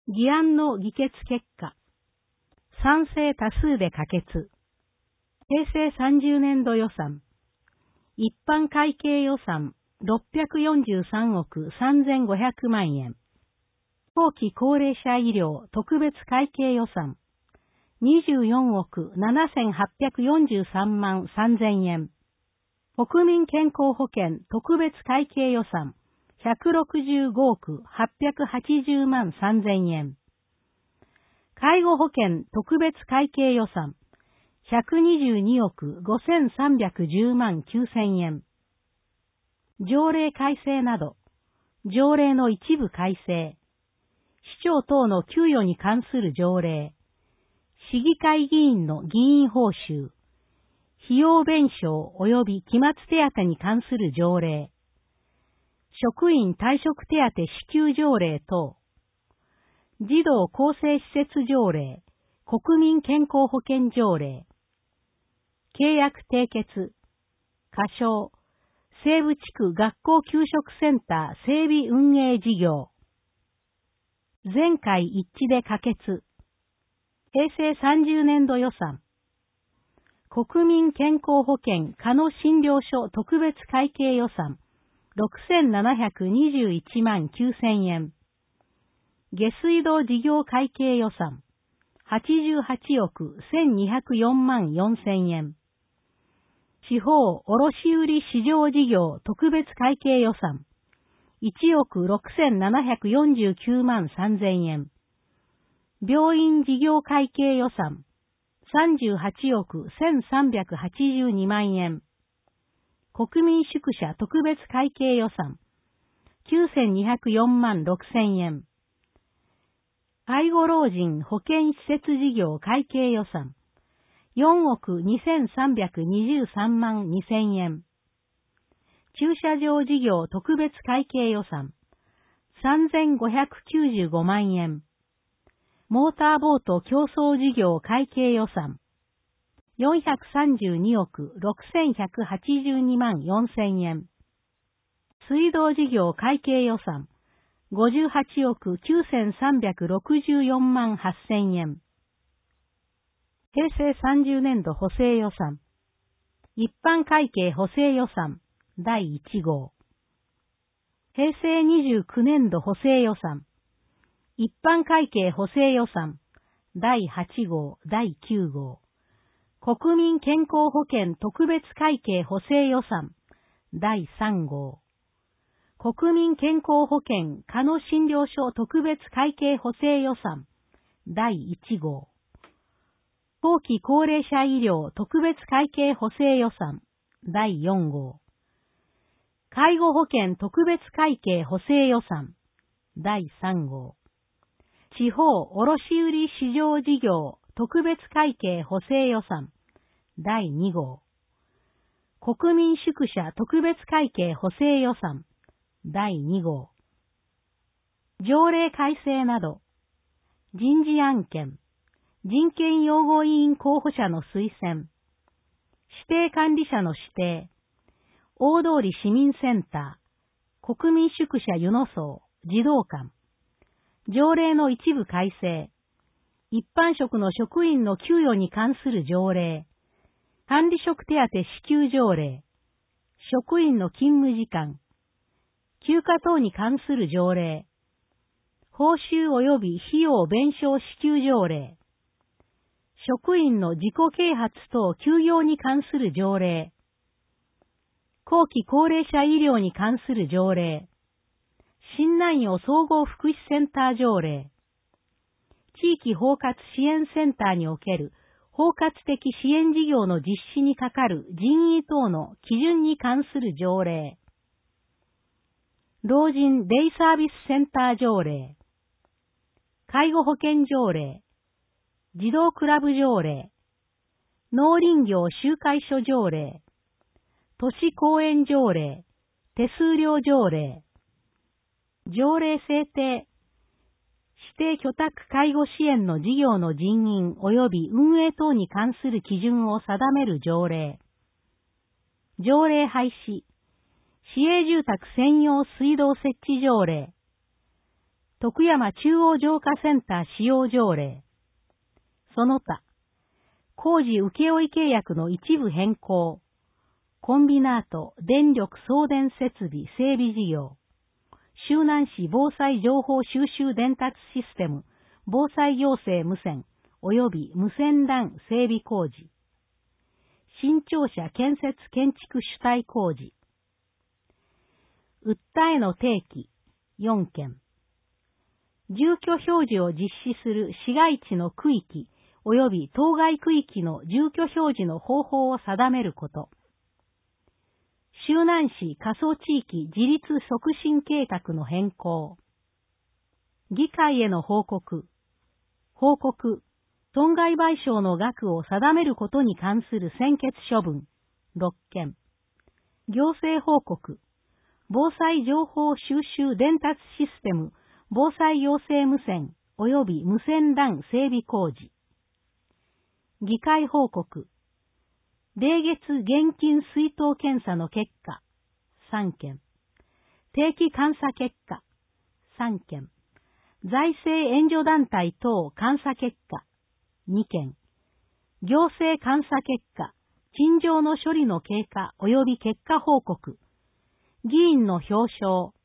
議案の議決結果。賛成多数で可決。平成30年度予算。一般会計予算643億3500万円。後期高齢者医療特別会計予算24億7843万3000円。国民健康保険特別会計予算165億880万3000円。介護保険特別会計予算122億5310万9000円。条例改正など、条例の一部改正、市長等の給与に関する条例、市議会議員の議員報酬、費用弁償及び期末手当に関する条例、職員退職手当支給条例等、児童更生施設条例、国民健康保険条例、契約締結、仮称、西部地区学校給食センター整備運営事業。全会一致で可決。平成30年度予算。国民健康保険加納診療所特別会計予算6721万9000円。下水道事業会計予算88億1204万4000円。地方卸売市場事業特別会計予算1億6749万3000円。病院事業会計予算38億1382万円。国民宿舎特別会計予算9204万6000円。介護老人保健施設事業会計予算4億2323万2000円。駐車場事業特別会計予算3595万円。モーターボート競争事業会計予算432億6182万4000円。水道事業会計予算58億9364万8000円。平成30年度補正予算。一般会計補正予算第1号。平成29年度補正予算。一般会計補正予算第8号、第9号。国民健康保険特別会計補正予算第3号。国民健康保険加納診療所特別会計補正予算第1号。後期高齢者医療特別会計補正予算第4号。介護保険特別会計補正予算第3号。地方卸売市場事業特別会計補正予算第2号。国民宿舎特別会計補正予算第2号。条例改正など、人事案件、人権擁護委員候補者の推薦、指定管理者の指定、大通市民センター、国民宿舎湯野荘、児童館、条例の一部改正、一般職の職員の給与に関する条例、管理職手当支給条例、職員の勤務時間、休暇等に関する条例、報酬及び費用弁償支給条例、職員の自己啓発等休業に関する条例、後期高齢者医療に関する条例、新南予総合福祉センター条例、地域包括支援センターにおける包括的支援事業の実施にかかる人員等の基準に関する条例、老人デイサービスセンター条例、介護保険条例、児童クラブ条例、農林業集会所条例、都市公園条例、手数料条例、条例制定、指定居宅介護支援の事業の人員及び運営等に関する基準を定める条例、条例廃止、市営住宅専用水道設置条例、 徳山中央浄化センター使用条例。その他、工事請負契約の一部変更、コンビナート電力送電設備整備事業、周南市防災情報収集伝達システム防災行政無線及び無線 LAN 整備工事、新庁舎建設建築主体工事、訴えの提起4件、住居表示を実施する市街地の区域及び当該区域の住居表示の方法を定めること、周南市過疎地域自立促進計画の変更、議会への報告、損害賠償の額を定めることに関する専決処分6件、行政報告、防災情報収集伝達システム防災行政無線及び無線 LAN 整備工事、議会報告、例月現金出納検査の結果3件、定期監査結果3件、財政援助団体等監査結果2件、行政監査結果、陳情の処理の経過及び結果報告、議員の表彰、